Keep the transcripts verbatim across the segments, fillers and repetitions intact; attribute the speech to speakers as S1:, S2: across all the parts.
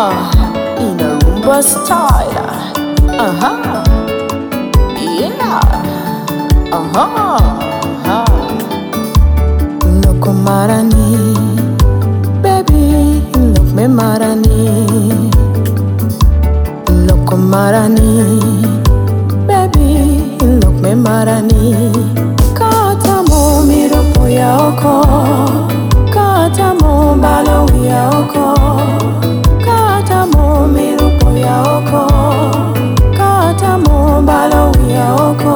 S1: in a rumba style. Uh-huh. Yeah. Uh-huh. Uh-huh. Loco Marani, baby, look me Marani. Loco Marani, baby, look me Marani. Kata mo mirupo ya oko, kata mo balo ya oko, kata mo mirupo ya oko, kata mo balo ya oko.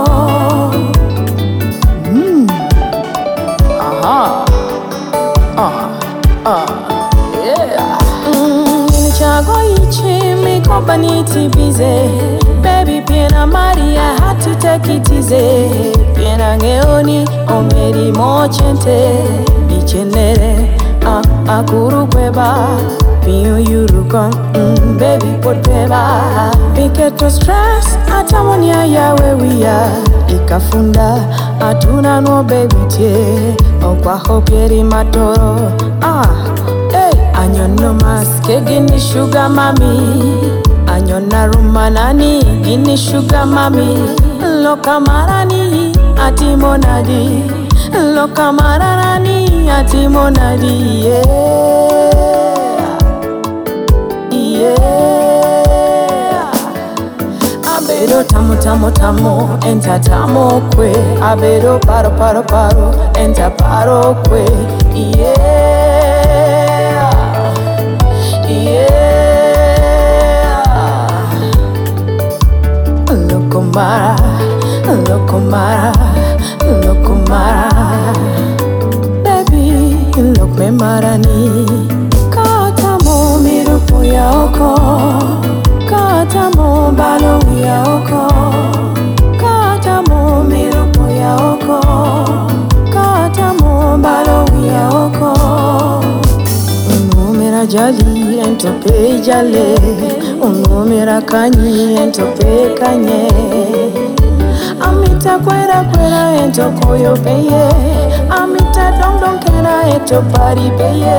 S1: Mm. Aha. Ah. Ah. Yeah. Mm. Nilichagua ichi mikoba nitibize. Baby piena Maria hatu take it easy. Piena ngeoni omeri mochente. Bichenere ah akuru kweba. Piyo yurukon mm, baby poteba. Piketo stress atamonia yawe wia. Ikafunda atuna no baby tie. Okwa hopieri matoro ah hey anyono maske gini sugar mami. Anyona rumanani gini sugar mami. Loka marani ati monadi. Loka marani ati monadi. Yeah, yeah. Abedo tamo tamo tamo enta tamo kwe. Abedo paro paro paro enta paro kwe. Yeah, yeah. Loco Mara, Loco Mara, Loco Mara. Baby, look me Marani. Kata mo mirupo ya oko, kata mo balo ya oko, kata mo mirupo ya oko, kata mo balo ya oko. Uno mera jali ento pe jale, uno mera kanyi ento pe kanye. Amita kwera kwera ento koyo peye, amita dong dong kena ento pari peye.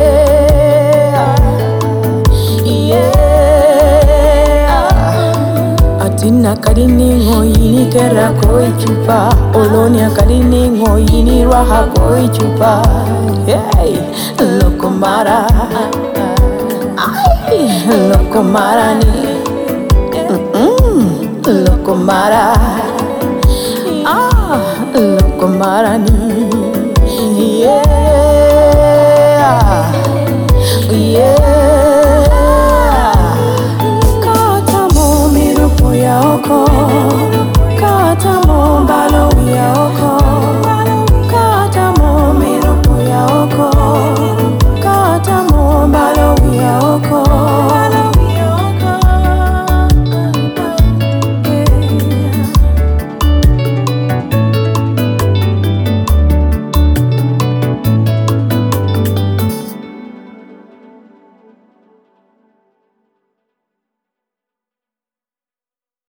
S1: Yeah. Atina kadini ngoyini kera koi chupa, olonia kadini ngoyini raha koi chupa. Hey, Loco Mara, ay, Loco Marani, mm-mm, Loco Mara, ah, Loco Marani, yeah, yeah. Kata mo mirupo ya oko, kata mo balo ya oko.